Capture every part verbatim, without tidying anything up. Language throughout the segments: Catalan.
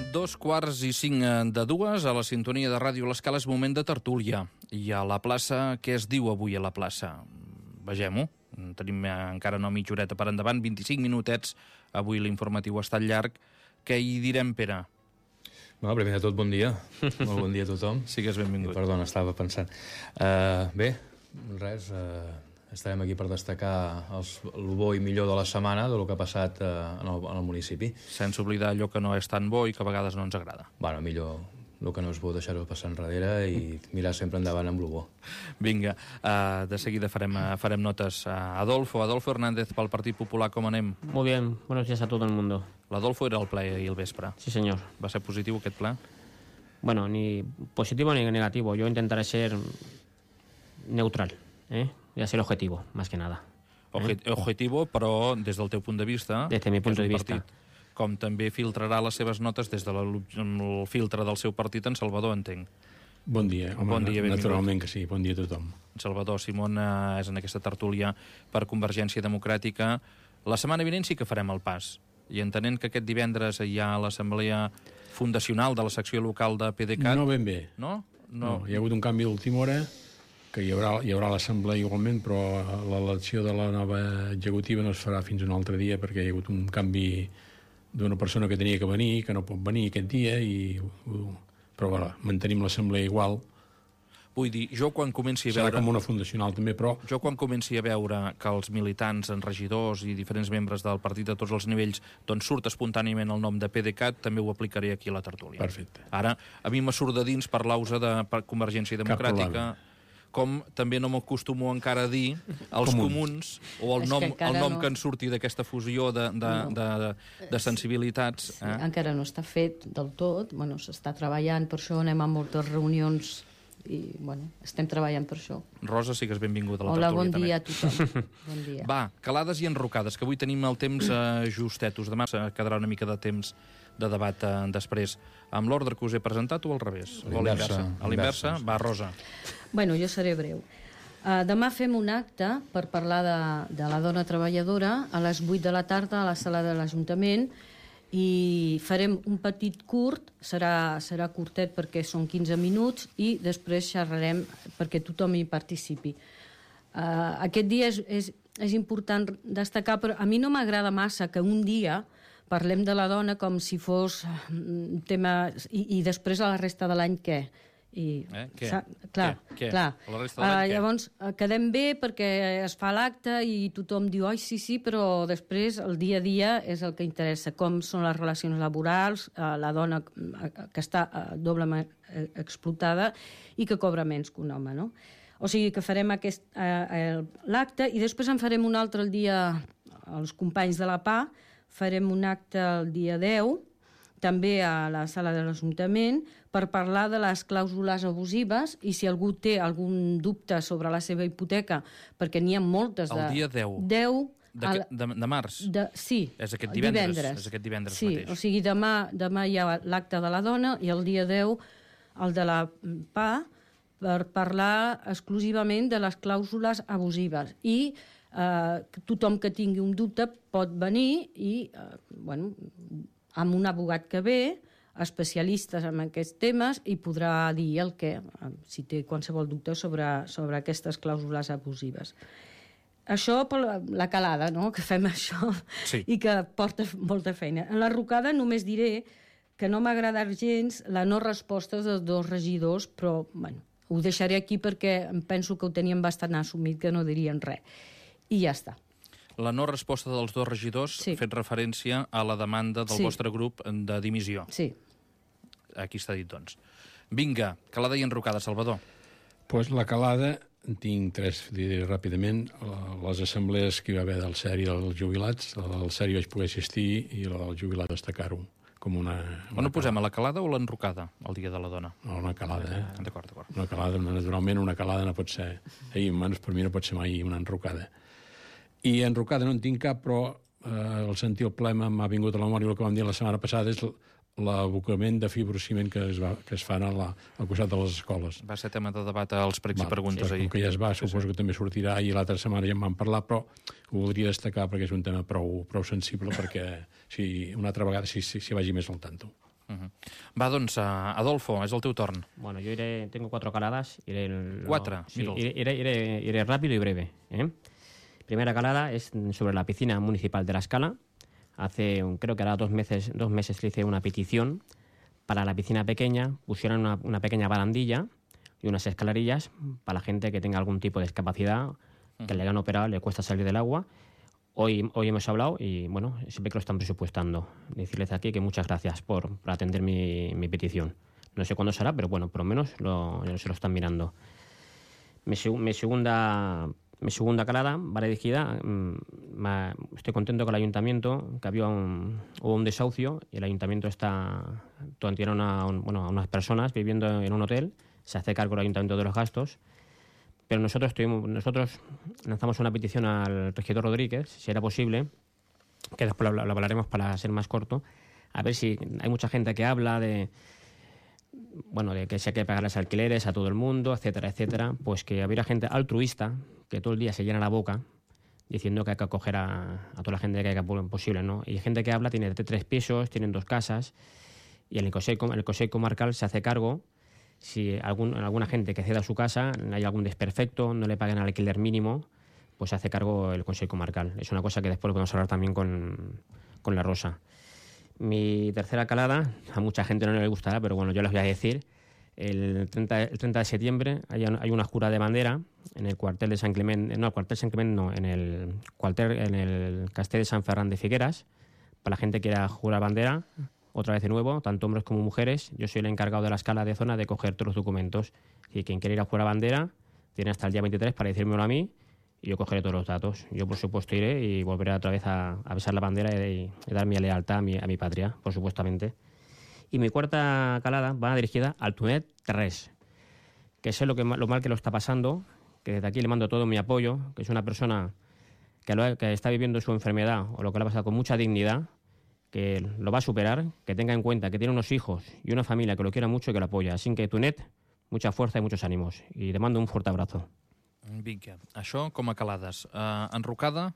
Dos quarts i cinc de dues, a la sintonia de Ràdio L'Escala, és moment de tertúlia. I a la plaça, què es diu avui a la plaça? Vegem-ho. Tenim encara una mitja horeta per endavant, vint-i-cinc minutets. Avui l'informatiu ha estat llarg. Què hi direm, Pere? Bueno, primer de tot, bon dia. Molt bon dia a tothom. Sigues benvingut. I, perdona, estava pensant. Uh, bé, res... Uh... Estarem aquí per destacar els, el bo i millor de la setmana, del que ha passat eh, en, el, en el municipi. Sense oblidar allò que no és tan bo i que a vegades no ens agrada. Bueno, millor el que no és bo deixar-ho passar enrere i mirar sempre endavant amb el bo. Vinga, uh, de seguida farem, uh, farem notes. Uh, Adolfo, Adolfo Hernández pel Partit Popular, com anem? Muy bien, buenos días a todo el mundo. L'Adolfo era al ple ahir al vespre. Sí, señor. Va ser positiu aquest ple? Bueno, ni positivo ni negativo. Yo intentaré ser neutral, ¿eh? Voy a ser objetivo, más que nada. ¿Eh? Objetivo, però des del teu punt de vista... Desde mi punto de vista. Partit, com també filtrarà les seves notes des del de filtre del seu partit en Salvador, entenc. Bon dia, home, bon dia, naturalment que sí, bon dia a tothom. Salvador Simón eh, és en aquesta tertúlia per Convergència Democràtica. La setmana vinent sí que farem el pas, i entenent que aquest divendres hi ha l'assemblea fundacional de la secció local de P D C A T... No ben bé. No? No, no hi ha hagut un canvi d'última hora, que hi haurà, hi haurà l'assemblea igualment, però l'elecció de la nova executiva no es farà fins un altre dia perquè hi ha hagut un canvi d'una persona que tenia que venir, que no pot venir aquest dia, i, però bueno, mantenim l'assemblea igual. Vull dir, jo quan comenci a veure... Serà com una fundacional també, però... Jo quan comenci a veure que els militants, en regidors i diferents membres del partit de tots els nivells, doncs surt espontàniament el nom de P D C A T, també ho aplicaré aquí a la tertúlia. Perfecte. Ara, a mi me surt de dins parlar-vos de Convergència Democràtica, com també no m'acostumo encara a dir els comuns, comuns o el nom, que, el nom no... que en surti d'aquesta fusió de, de, no. de, de, de sensibilitats. Sí, eh? Encara no està fet del tot, bueno, s'està treballant, per això anem a moltes reunions i bueno, estem treballant per això. Rosa, sigues benvinguda a la Hola, tertúlia bon també. dia a tothom. Bon dia. Va, calades i enrocades, que avui tenim el temps eh, justetos. Demà quedarà una mica de temps de debat eh, després. Amb l'ordre que us he presentat o al revés? A l'inversa. A l'inversa? Va, Rosa. Bueno, jo seré breu. Uh, demà fem un acte per parlar de, de la dona treballadora a les vuit de la tarda a la sala de l'Ajuntament, i farem un petit curt, serà, serà curtet perquè són quinze minuts, i després xerrarem perquè tothom hi participi. Uh, aquest dia és, és, és important destacar, però a mi no m'agrada massa que un dia parlem de la dona com si fos un tema... I, i després a la resta de l'any què? I, eh? Què? Clar, què? clar. La resta de l'any, uh, llavors uh, quedem bé perquè es fa l'acte i tothom diu oi, sí, sí, però després el dia a dia és el que interessa, com són les relacions laborals, uh, la dona uh, que està uh, doblement uh, explotada i que cobra menys que un home, no? O sigui que farem aquest, uh, l'acte, i després en farem un altre el dia, els companys de la P A, farem un acte el dia deu, també a la sala de l'Ajuntament, per parlar de les clàusules abusives, i si algú té algun dubte sobre la seva hipoteca, perquè n'hi ha moltes de... El dia deu? deu de, de, de març? De, sí. És aquest divendres? divendres. És aquest divendres sí, mateix. O sigui, demà, demà hi ha l'acte de la dona i el dia deu el de la P A, per parlar exclusivament de les clàusules abusives. I eh, tothom que tingui un dubte pot venir i, eh, bueno, amb un abogat que ve, especialistes en aquests temes, i podrà dir el que, si té qualsevol dubte sobre, sobre aquestes clàusules abusives. Això per la calada, no?, que fem això, sí, i que porta molta feina. En la rocada només diré que no m'agrada gens la no resposta dels dos regidors, però bueno, ho deixaré aquí perquè em penso que ho tenien bastant assumit, que no dirien res. I ja està. La no resposta dels dos regidors, sí, fet referència a la demanda del sí. vostre grup de dimissió. Sí. Aquí està dit, doncs. Vinga, calada i enrocada, Salvador. Pues la calada, tinc tres, diré ràpidament, les assemblees que hi va haver del S E R i dels jubilats. La del S E R i vaig poder assistir, i la del jubilat destacar-ho com una... una On ho posem, a la calada o l'enrocada, el dia de la dona? No, una calada, eh? D'acord, d'acord. Una calada, naturalment, una calada no pot ser... Ahir, per mi no pot ser mai una enrocada. I enrocada no en tinc cap, però eh, el sentir el ple m'ha vingut a la memòria. El que vam dir la setmana passada és l'abocament de fibrociment que es, va, que es fan a la, al costat de les escoles. Va ser tema de debat als pregs i preguntes sí, ahir. Com que ja es va, suposo sí, sí. que també sortirà, i l'altra setmana ja en vam parlar, però ho voldria destacar perquè és un tema prou, prou sensible, perquè si una altra vegada si, si, si vagi més al tanto. Uh -huh. Va, doncs, Adolfo, és el teu torn. Bueno, yo iré, tengo cuatro caladas. Iré el- lo- Cuatro, sí, míralo. iré, iré, iré- iré rápido y breve. ¿eh? Primera calada es sobre la piscina municipal de La Escala. Hace, un- creo que ahora dos meses, dos meses le hice una petición para la piscina pequeña, pusieran una, una pequeña barandilla y unas escalerillas para la gente que tenga algún tipo de discapacidad, que le hayan operado, le cuesta salir del agua. Hoy, hoy hemos hablado y, bueno, siempre que lo están presupuestando. Decirles aquí que muchas gracias por, por atender mi, mi petición. No sé cuándo será, pero bueno, por lo menos lo, se lo están mirando. Mi, seg- mi segunda, mi segunda calada va dirigida. mm, ma- estoy contento con el ayuntamiento, que había un, hubo un desahucio y el ayuntamiento está tiene una, un- bueno, a unas personas viviendo en un hotel. Se hace cargo el ayuntamiento de los gastos. Pero nosotros, tuvimos, nosotros lanzamos una petición al regidor Rodríguez, si era posible, que después lo, lo hablaremos para ser más corto, a ver si hay mucha gente que habla de, bueno, de que si hay que pagarles alquileres a todo el mundo, etcétera, etcétera, pues que hubiera gente altruista que todo el día se llena la boca diciendo que hay que acoger a, a toda la gente que haya posible, ¿no? Y hay gente que habla, tiene tres pisos, tienen dos casas, y el Consejo, el Consejo Comarcal se hace cargo. Si algún, alguna gente que ceda su casa, hay algún desperfecto, no le paguen el alquiler mínimo, pues se hace cargo el Consejo Comarcal. Es una cosa que después podemos hablar también con, con la Rosa. Mi tercera calada, a mucha gente no le gustará, pero bueno, yo les voy a decir. El treinta, el treinta de septiembre hay, hay una jura de bandera en el cuartel de San Clement, no, el cuartel de San Clement no, en el cuartel, en el Castell de San Ferran de Figueras, para la gente que quiera jurar bandera. Otra vez de nuevo, tanto hombres como mujeres. Yo soy el encargado de la escala de zona de coger todos los documentos. Y quien quiera ir a jurar bandera tiene hasta el día veintitrés para decírmelo a mí y yo cogeré todos los datos. Yo, por supuesto, iré y volveré otra vez a, a besar la bandera y, y dar mi lealtad a mi, a mi patria, por supuestamente. Y mi cuarta calada va dirigida al Tunet tres, que sé lo, que, lo mal que lo está pasando, que desde aquí le mando todo mi apoyo, que es una persona que, lo, que está viviendo su enfermedad o lo que le ha pasado con mucha dignidad, que lo va a superar, que tenga en cuenta que tiene unos hijos y una familia que lo quiera mucho y que lo apoya. Así que, Tunet, mucha fuerza y muchos ánimos. Y te mando un fuerte abrazo. Vinga, això com a calades. Uh, enrocada?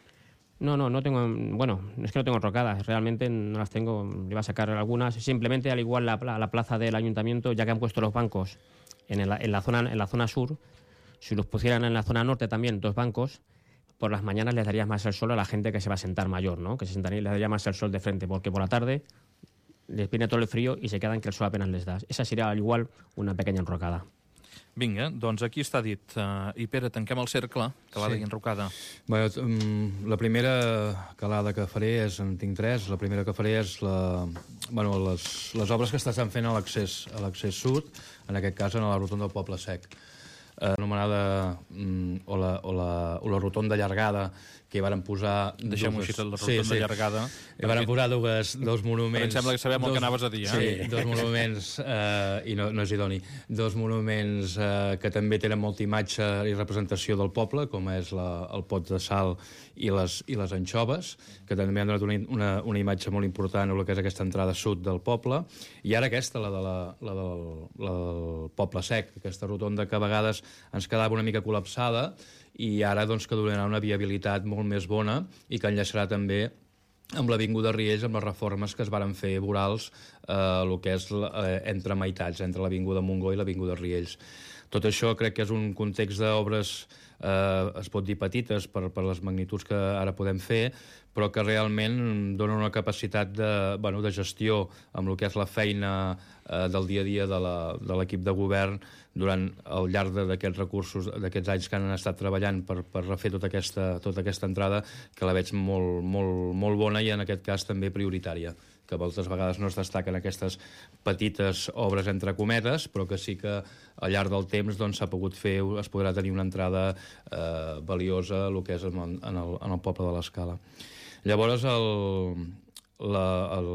No, no, no tengo... Bueno, es que no tengo enrocadas. Realmente no las tengo. Le iba a sacar algunas. Simplemente, al igual la, la plaza del ayuntamiento, ya que han puesto los bancos en, el, en, la zona, en la zona sur, si los pusieran en la zona norte también, dos bancos, por las mañanas les daría más el sol a la gente que se va a sentar mayor, ¿no? Que se sentaría y les daría más el sol de frente, porque por la tarde les viene todo el frío y se quedan que el sol apenas les da. Esa sería al igual una pequeña enrocada. Vinga, doncs aquí està dit. Uh, I Pere, tanquem el cercle, calada Sí. i enrocada. Bé, um, la primera calada que faré és, en tinc tres, la primera que faré és la, bueno, les, les obres que estan fent a l'accés a l'accés sud, en aquest cas en la rotonda del Poble Sec, eh, anomenada um, o, la, o, la, o la rotonda allargada, que hi varen posar... Deixem-ho dues- així, la rotonda sí, sí. allargada. Hi varen posar dues, dos monuments... Però em sembla que sabem el dos, que anaves a dir, eh? Sí, dos monuments, eh, i no, no és idoni, dos monuments eh, que també tenen molta imatge i representació del poble, com és la, el pot de sal i les, i les anxoves, que també han donat una, una, una imatge molt important a el que és aquesta entrada sud del poble, i ara aquesta, la, de la, la, del, la del Poble Sec, aquesta rotonda que a vegades ens quedava una mica col·lapsada, i ara doncs, que donarà una viabilitat molt més bona i que enllaçarà també amb l'Avinguda Riells, amb les reformes que es varen fer vorals, eh, el que és eh, entre meitats, entre l'Avinguda Montgó i l'Avinguda Riells. Tot això crec que és un context d'obres, eh, es pot dir petites per, per les magnituds que ara podem fer, però que realment donen una capacitat de, bueno, de gestió amb el que és la feina eh, del dia a dia de l'equip de govern durant al llarg d'aquests recursos, d'aquests anys que han estat treballant per, per refer tota aquesta, tota aquesta entrada, que la veig molt, molt, molt bona i en aquest cas també prioritària, que moltes vegades no es destaquen aquestes petites obres entre cometes, però que sí que al llarg del temps doncs, s'ha pogut fer, es podrà tenir una entrada eh, valiosa a el que és en el, en el, en el poble de l'Escala. Llavors, el, la, el,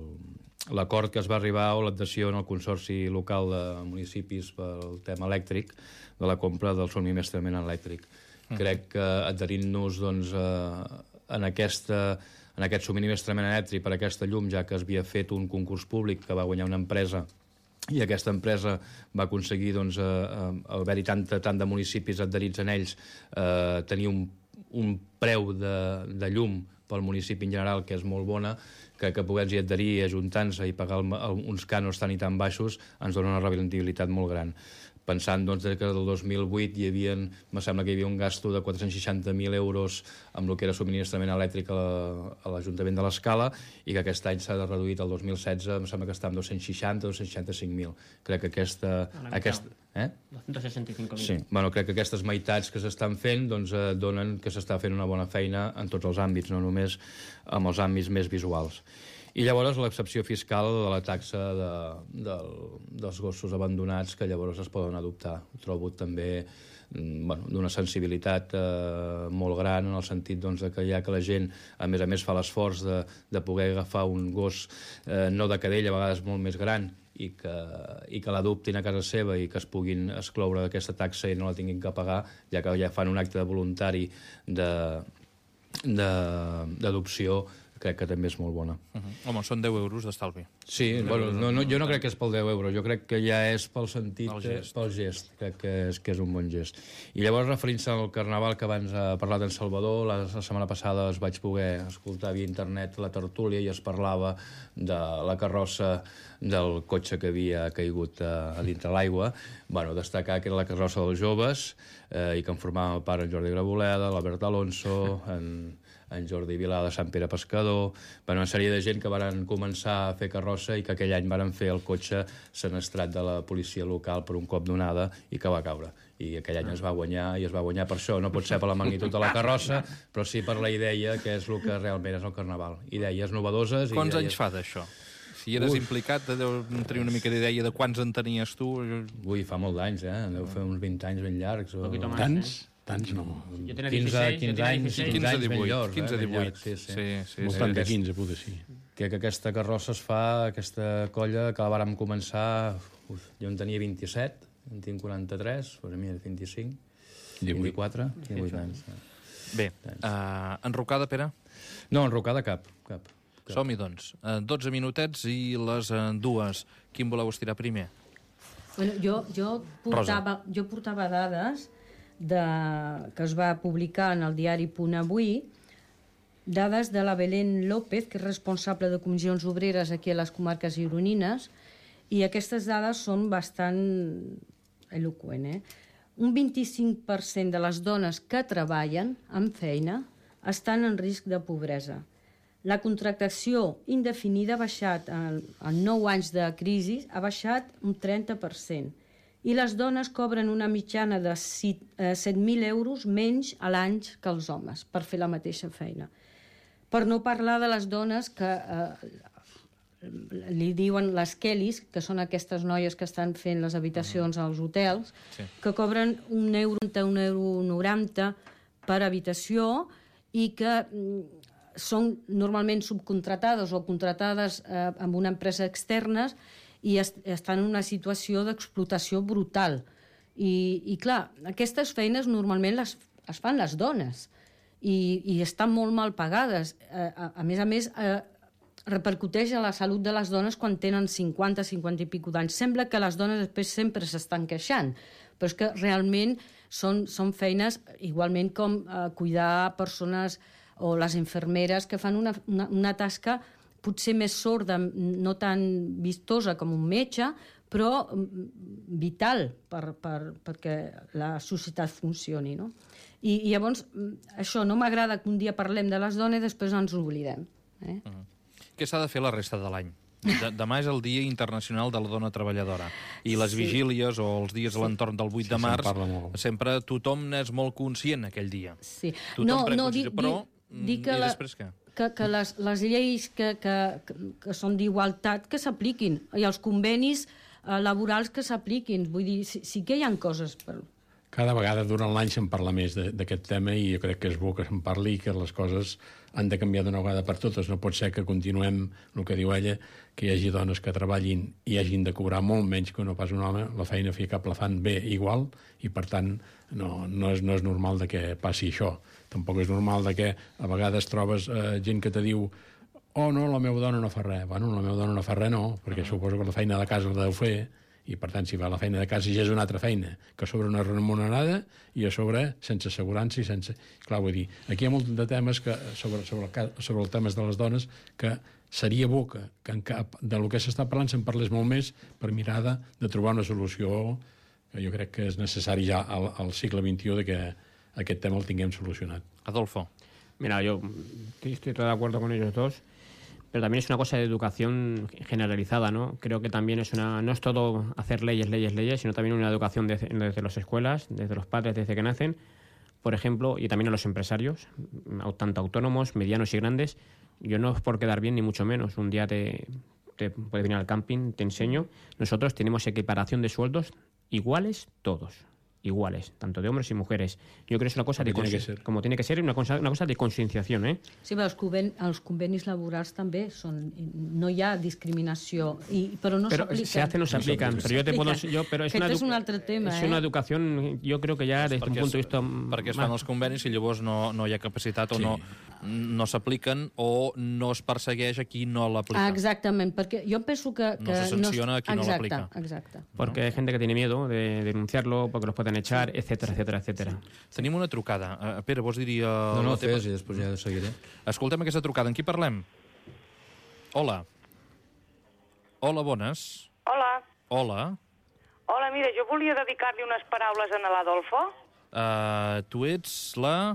l'acord que es va arribar o l'adhesió en el Consorci Local de Municipis pel tema elèctric, de la compra del subministrament elèctric. Mm. Crec que adherint-nos doncs, eh, en, aquesta, en aquest subministrament elèctric per aquesta llum, ja que es havia fet un concurs públic que va guanyar una empresa i aquesta empresa va aconseguir, doncs, eh, al haver-hi tant, tant de municipis adherits en ells, eh, tenir un, un preu de, de llum pel municipi en general, que és molt bona, que, que poder-hi adherir, ajuntar-se i pagar el, el, uns cànons tan i tan baixos ens dona una rendibilitat molt gran. Pensant doncs, que del dos mil vuit hi havia, me sembla que hi havia un gasto de quatre-cents seixanta mil euros amb el que era subministrament elèctric a l'Ajuntament de l'Escala i que aquest any s'ha reduït al dos mil setze, em sembla que està amb dos-cents seixanta, dos-cents seixanta-cinc mil. Crec que aquesta... aquesta eh? dos-cents seixanta-cinc mil. Sí, bueno, crec que aquestes meitats que s'estan fent doncs, eh, donen que s'està fent una bona feina en tots els àmbits, no només amb els àmbits més visuals. I llavors l'excepció fiscal de la taxa de, de, dels gossos abandonats que llavors es poden adoptar. Ho trobo també bueno, d'una sensibilitat eh, molt gran en el sentit doncs, que ja que la gent a més a més fa l'esforç de, de poder agafar un gos eh, no de cadella, a vegades molt més gran i que, i que l'adoptin a casa seva i que es puguin excloure d'aquesta taxa i no la tinguin que pagar, ja que ja fan un acte voluntari d'adopció, crec que també és molt bona. Uh-huh. Home, són deu euros d'estalvi. Sí, bueno, no, no, jo no crec que és pel deu euros, jo crec que ja és pel sentit, el gest. pel gest, crec que és, que és un bon gest. I llavors, referint-se al Carnaval que abans ha parlat en Salvador, la, la setmana passada es vaig poder escoltar via internet la tertúlia i es parlava de la carrossa del cotxe que havia caigut a, a dintre l'aigua. Bueno, destacar que era la carrossa dels joves eh, i que en formava part en Jordi Graboleda, l'Albert Alonso, en... en Jordi Vilà de Sant Pere Pescador, bueno, una sèrie de gent que van començar a fer carrossa i que aquell any van fer el cotxe senestrat de la policia local per un cop d'onada i que va caure. I aquell any es va guanyar, i es va guanyar per això. No pot ser per la magnitud de la carrossa, però sí per la idea, que és el que realment és el Carnaval. Idees novedoses... Quants idees... anys fa d'això? Si eres Uf. implicat, deu tenir una mica d'idea de quants en tenies tu. Ui, fa molt d'anys, eh? Deu fer uns vint anys ben llargs. O... Tants? Tants no. Jo tenia dieciséis, quinze anys, quinze anys ben llors. quinze divuit. Sí, sí. sí, sí, Voltant sí. de quinze, poder sí. Que, que aquesta carrossa es fa, aquesta colla, que la vàrem començar... Uf, jo en tenia vint-i-set, en tinc quaranta-tres, per a mi és vint-i-cinc, vint-i-quatre, divuit anys. Bé, uh, enrocada, Pere? No, enrocada cap, cap. cap. Som-hi, doncs. Uh, dotze minutets i les uh, dues. Quin voleu estirar primer? Bueno, jo, jo, portava, jo portava dades de, que es va publicar en el diari Punt Avui, dades de la Belén López, que és responsable de comissions obreres aquí a les comarques gironines, i aquestes dades són bastant eloqüents. Eh? Un vint-i-cinc per cent de les dones que treballen amb feina estan en risc de pobresa. La contractació indefinida ha baixat, en, en nou anys de crisi, ha baixat un trenta per cent. I les dones cobren una mitjana de set mil euros menys a l'any que els homes per fer la mateixa feina. Per no parlar de les dones que eh, li diuen les Kellys, que són aquestes noies que estan fent les habitacions als hotels, sí. que cobren un euro, un euro noranta per habitació i que són normalment subcontratades o contratades eh, amb una empresa externes i est estan en una situació d'explotació brutal. I, I, clar, aquestes feines normalment les, es fan les dones i, i estan molt mal pagades. Eh, a, a més a més, eh, repercuteix a la salut de les dones quan tenen cinquanta, cinquanta i pico d'anys. Sembla que les dones després sempre s'estan queixant, però és que realment són, són feines igualment com eh, cuidar persones o les infermeres que fan una, una, una tasca potser més sorda, no tan vistosa com un metge, però vital per, per, perquè la societat funcioni. No? I, I llavors, això, no m'agrada que un dia parlem de les dones i després ens oblidem. Eh? Uh -huh. Què s'ha de fer la resta de l'any? De, demà és el Dia Internacional de la Dona Treballadora. I les sí. vigílies o els dies sí. a l'entorn del vuit sí, de març, sempre tothom n'és molt conscient aquell dia. Sí. Tothom no, no, dic, però, dic que i la... després què? que, que les, les lleis que, que, que són d'igualtat que s'apliquin, i els convenis eh, laborals que s'apliquin. Vull dir, sí, sí que hi ha coses per... Cada vegada durant l'any se'n parla més d'aquest tema i jo crec que és bo que se'n parli i que les coses han de canviar d'una vegada per totes. No pot ser que continuem, el que diu ella, que hi hagi dones que treballin i hagin de cobrar molt menys que no pas un home, la feina fiable la fan bé igual i per tant no, no, és, no és normal de que passi això. Tampoc és normal de que a vegades trobes eh, gent que te diu oh no, la meva dona no fa res. Bueno, la meva dona no fa res no, perquè suposo que la feina de casa la deu fer I, per tant, si va a la feina de casa ja és una altra feina, que sobre una remunerada i a sobre sense assegurança i sense... Clar, vull dir, aquí hi ha molt de temes que, sobre, sobre, el, sobre els temes de les dones que seria bo que, que en cap, del que s'està parlant se'n parlés molt més per mirar de, de trobar una solució que jo crec que és necessari ja al, al segle vint-i-u de que aquest tema el tinguem solucionat. Adolfo. Mira, yo estoy todo de acuerdo con ellos dos, pero también es una cosa de educación generalizada, ¿no? Creo que también es una, no es todo hacer leyes, leyes, leyes, sino también una educación desde, desde las escuelas, desde los padres, desde que nacen, por ejemplo, y también a los empresarios, tanto autónomos, medianos y grandes. Yo no es por quedar bien, ni mucho menos. Un día te, te puedes venir al camping, te enseño. Nosotros tenemos equiparación de sueldos iguales todos. Iguales, tanto de hombres y mujeres. Yo creo que es una cosa de tiene que ser. como tiene que ser, una cosa, una cosa de concienciación, ¿eh? Sí, però els, conven, els convenis laborals també són... No hi ha discriminació, i, però no pero s'apliquen. se hace, no se aplican. Pero yo te puedo... Yo, pero es, Aquest una és un altre tema, es eh? una educación, yo creo que ya desde un punto de vista... Perquè es fan els convenis i llavors no, no hi ha capacitat o Sí. no, no s'apliquen o no es persegueix a qui no l'aplica. Ah, exactament, perquè jo penso que... que No se sanciona a qui no exacte, l'aplica. Exacte. Porque hay gente que tiene miedo de denunciarlo, porque los pueden echar, etcétera, etcétera, etcétera. Tenim una trucada. Uh, Pere, vols dir-hi uh, No, no, la teva? fes i després ja seguiré. Escoltem aquesta trucada. En qui parlem? Hola. Hola, bones. Hola. Hola. Hola, mira, jo volia dedicar-li unes paraules a l'Adolfo. Uh, tu ets la...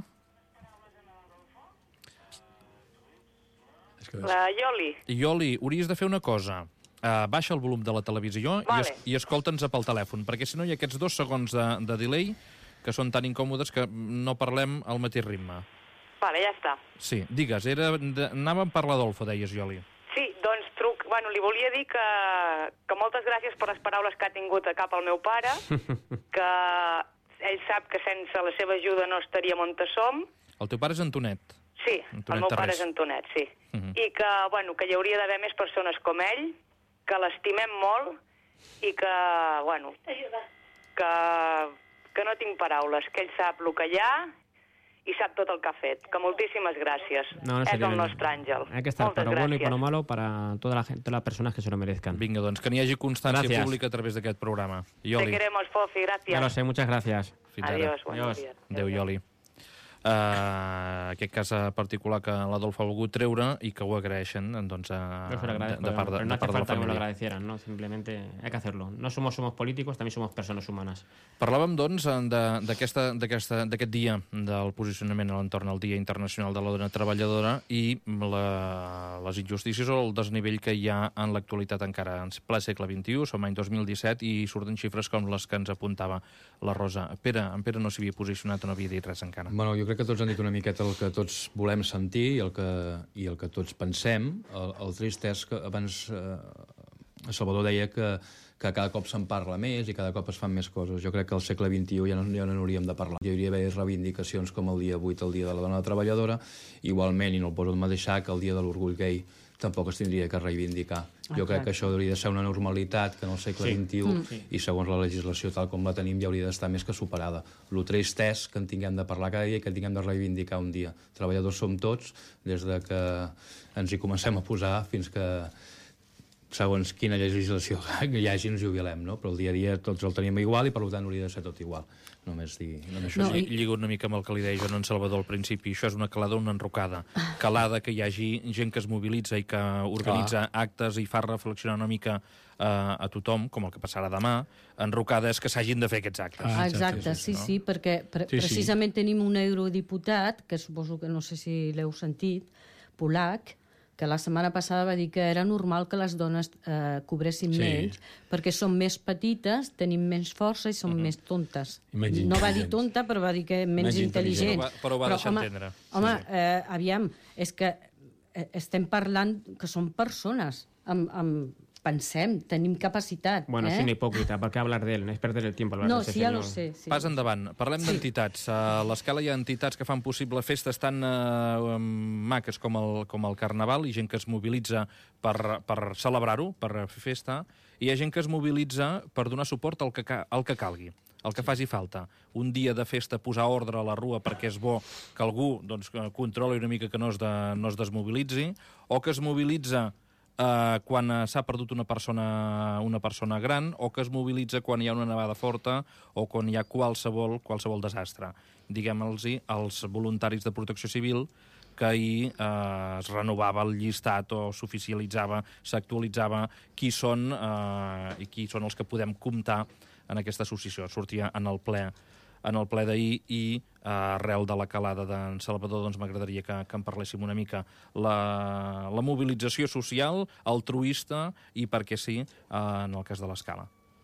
És que La Ioli. Ioli, hauries de fer una cosa. Uh, baixa el volum de la televisió Vale. i, es, i escolta'ns pel telèfon, perquè si no hi ha aquests dos segons de, de delay que són tan incòmodes que no parlem al mateix ritme. Vale, ja està. Sí, digues, era, de, anàvem per l'Adolfo, deies, Ioli. Sí, doncs truc... Bueno, li volia dir que, que moltes gràcies per les paraules que ha tingut a cap al meu pare, que ell sap que sense la seva ajuda no estaríem on som. El teu pare és Antonet. Sí, Antonet el meu pare Tarrés. és Antonet, sí. Uh -huh. I que, bueno, que hi hauria d'haver més persones com ell, que l'estimem molt i que, bueno, que, que no tinc paraules, que ell sap el que hi ha i sap tot el que ha fet. Que moltíssimes gràcies. No, no és se el tiene- nostre àngel. Hay que estar Moltes para lo bueno y gràcies. para lo malo para toda la gente, todas las personas que se lo merezcan. Vinga, doncs, que n'hi hagi constància Gràcies. pública a través d'aquest programa. Te Ioli, queremos, Fofi, gràcies. Ya lo sé, muchas gracias. fins ara. Adiós, buenos Adiós. días. Adéu, Ioli. Uh, aquest cas particular que l'Adolfo ha volgut treure i que ho agraeixen doncs, a, Yo se lo de, agradezco, de part de, pero no de, hace part de la falta que me lo família. agradecieran, ¿no? Simplemente hay que hacerlo. No somos somos políticos, también somos personas humanas. Parlàvem, doncs, de- d'aquesta- d'aquesta- d'aquest dia, del posicionament a l'entorn al Dia Internacional de la Dona Treballadora i la, les injustícies o el desnivell que hi ha en l'actualitat encara en ple segle vint-i-u, som any dos mil disset i surten xifres com les que ens apuntava la Rosa. Pere, en Pere no s'havia posicionat o no havia dit res encara. Bueno, jo crec que tots han dit una miqueta el que tots volem sentir i el que, i el que tots pensem. El, el trist és que abans eh, Salvador deia que, que cada cop se'n parla més i cada cop es fan més coses. Jo crec que al segle vint-i-u ja no, ja no n'hauríem de parlar. Hi hauria d'haver reivindicacions com el dia vuit, el dia de la dona treballadora, igualment, i no el poso de mateixar, que el dia de l'orgull gay tampoc es tindria que reivindicar. Jo crec que això hauria de ser una normalitat que en el segle Sí. vint-i-u Mm. Sí. i segons la legislació tal com la tenim ja hauria d'estar més que superada. Lo trist és que en tinguem de parlar cada dia i que en tinguem de reivindicar un dia. Treballadors som tots, des de que ens hi comencem a posar fins que segons quina legislació que hi hagi ens jubilem, no? Però el dia a dia tots el tenim igual i per tant hauria de ser tot igual. Només dir... Només Això No, sí, i- lliga una mica amb el que li deia jo en Salvador al principi. Això és una calada o una enrocada. Calada que hi hagi gent que es mobilitza i que organitza actes i fa reflexionar una mica eh, a tothom, com el que passarà demà. Enrocada és que s'hagin de fer aquests actes. Ah, Ah, exacte, sí, no? sí, perquè pre Sí, sí. precisament tenim un eurodiputat, que suposo que no sé si l'heu sentit, polac, que la setmana passada va dir que era normal que les dones eh, cobressin Sí. menys, perquè som més petites, tenim menys força i som més tontes. I menys No va dir intel·ligents. tonta, però va dir que menys, Menys intel·ligents. intel·ligents. Però va- però ho va deixar home, entendre. Sí, Home, sí. eh, aviam, és que eh, estem parlant que són persones amb, amb pensem, tenim capacitat. Bueno, eh? es un hipócrita, ¿para qué hablar de él? Es perder el tiempo hablar No, de ese sí, ja señor. lo sé. Sí. Pas endavant. Parlem Sí. d'entitats. A l'escala hi ha entitats que fan possible festes tan eh, maques com el, com el Carnaval i gent que es mobilitza per, per celebrar-ho, per fer festa, i hi ha gent que es mobilitza per donar suport al que, ca- al que calgui, el que faci falta. Un dia de festa, posar ordre a la rua perquè és bo que algú doncs, que controli una mica que no es, de, no es desmobilitzi, o que es mobilitza eh, quan s'ha perdut una persona, una persona gran, o que es mobilitza quan hi ha una nevada forta o quan hi ha qualsevol, qualsevol desastre. Diguem-los als voluntaris de Protecció Civil que ahir eh, es renovava el llistat o s'oficialitzava, s'actualitzava qui són eh, i qui són els que podem comptar en aquesta associació. Sortia en el ple en el ple d'ahir i eh, arrel de la calada d'en Salvador doncs m'agradaria que, que en parléssim una mica. La, la mobilització social, altruista i, per què sí, eh, en el cas de l'Escala.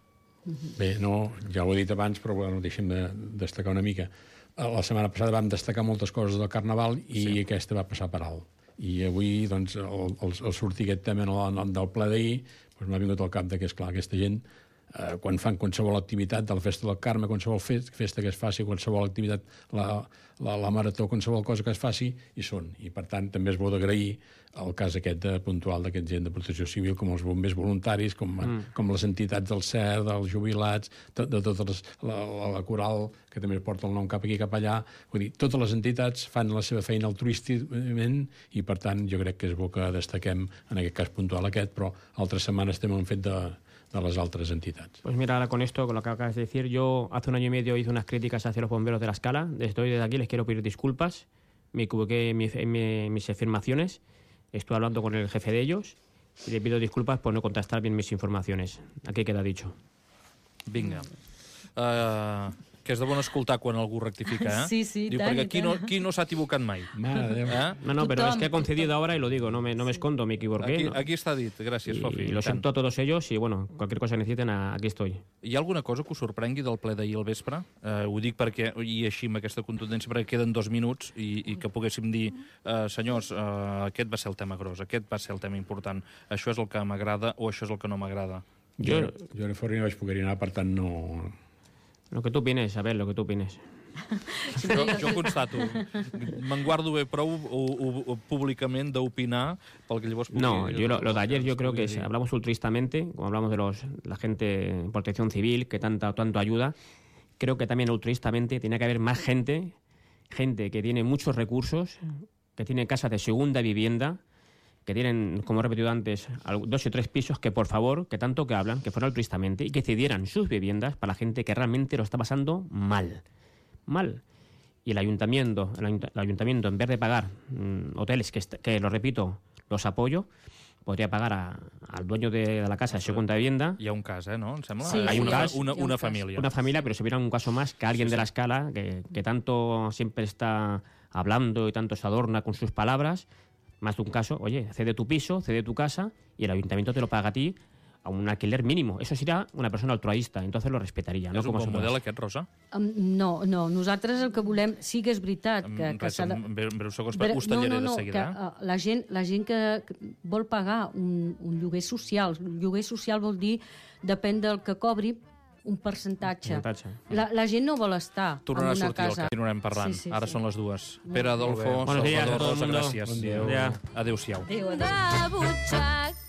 Bé, no, ja ho he dit abans, però bueno, deixem de destacar una mica. La setmana passada vam destacar moltes coses del Carnaval i sí. aquesta va passar per alt. I avui, doncs, el, el, el sortir aquest tema en el, del ple d'ahir doncs m'ha vingut al cap de que, esclar, aquesta gent Eh, quan fan qualsevol activitat de la Festa del Carme, qualsevol festa que es faci, qualsevol activitat, la, la, la marató, qualsevol cosa que es faci, hi són. I, per tant, també es vol agrair el cas aquest de, puntual d'aquest gent de Protecció Civil, com els bombers voluntaris, com, mm. com les entitats del C E R, dels jubilats, de, de totes les, la, la, la coral, que també porta el nom cap aquí, cap allà. Vull dir, totes les entitats fan la seva feina altruísticament i, per tant, jo crec que és bo que destaquem, en aquest cas puntual aquest, però altres setmanes també hem fet de de las otras entidades. Pues mira, ahora con esto, con lo que acabas de decir, yo hace un año y medio hice unas críticas hacia los bomberos de la Escala. Desde hoy, desde aquí, les quiero pedir disculpas. Me equivoqué en, mi, en, mi, en mis afirmaciones. Estuve hablando con el jefe de ellos y le pido disculpas por no contrastar bien mis informaciones. Aquí queda dicho. Vinga. Uh, que és de bon escoltar quan algú rectifica, eh? Sí, sí, Diu, tant, perquè aquí no, tant. aquí no s'ha equivocat mai. Mare de Déu. Eh? No, no, pero es que he concedido ahora y lo digo, no me, no me escondo, me equivoqué. Aquí, ¿no? aquí està dit, gràcies, y, Fofi. y lo siento a todos ellos y, bueno, cualquier cosa que necesiten, aquí estoy. Hi ha alguna cosa que us sorprengui del ple d'ahir al vespre? Eh, ho dic perquè, i així amb aquesta contundència, perquè queden dos minuts i, i que poguéssim dir, eh, senyors, eh, aquest va ser el tema gros, aquest va ser el tema important, això és el que m'agrada o això és el que no m'agrada. Jo, jo a Forri no vaig poder anar, per tant no... Lo que tú opines, a ver, lo que tú opines. Jo, jo constato, me'n guardo bé prou o, o, o, públicament d'opinar pel que llavors... No, yo lo, lo de ayer yo creo que si hablamos altruistamente, como hablamos de los, la gente en protección civil que tanto, tanto ayuda, creo que también altruistamente tiene que haber más gente, gente que tiene muchos recursos, que tiene casas de segunda vivienda, que tienen, como he repetido antes, dos o tres pisos, que por favor, que tanto que hablan, que fueran altruistamente y que cedieran sus viviendas para la gente que realmente lo está pasando mal. Mal. Y el ayuntamiento, el, ayunt el ayuntamiento en vez de pagar mmm, hoteles, que, que lo repito, los apoyo, podría pagar a, al dueño de, de la casa de segunda vivienda. Hi ha un cas, eh, no? Em sembla? Sí, hay un una, cas, una, una família. Una familia, pero si hubiera un caso más, que alguien sí, sí. de la Escala, que, que tanto siempre está hablando y tanto se adorna con sus palabras, más de un caso, oye, cede tu piso, cede tu casa y el ayuntamiento te lo paga a ti a un alquiler mínimo. Eso sería una persona altruista, entonces lo respetaría. És no un com bon nosotros. model aquest, Rosa? Um, no, no, nosaltres el que volem... Sí que és veritat que... que Res, de... breus segons, Bre- us tallaré no, no, no, de seguida. Que, uh, la gent, la gent que que vol pagar un, un lloguer social, un lloguer social vol dir, depèn del que cobri, un percentatge. Percentatge. La, la gent no vol estar Tornarà a en una sortir el casa. que continuarem parlant. Sí, sí, Ara sí. són les dues. Pere, Adolfo, Buenos días a Salvador, todo el Rosa, mundo. gràcies. Bon dia. Adéu-siau. Adéu, adéu. de butxaca.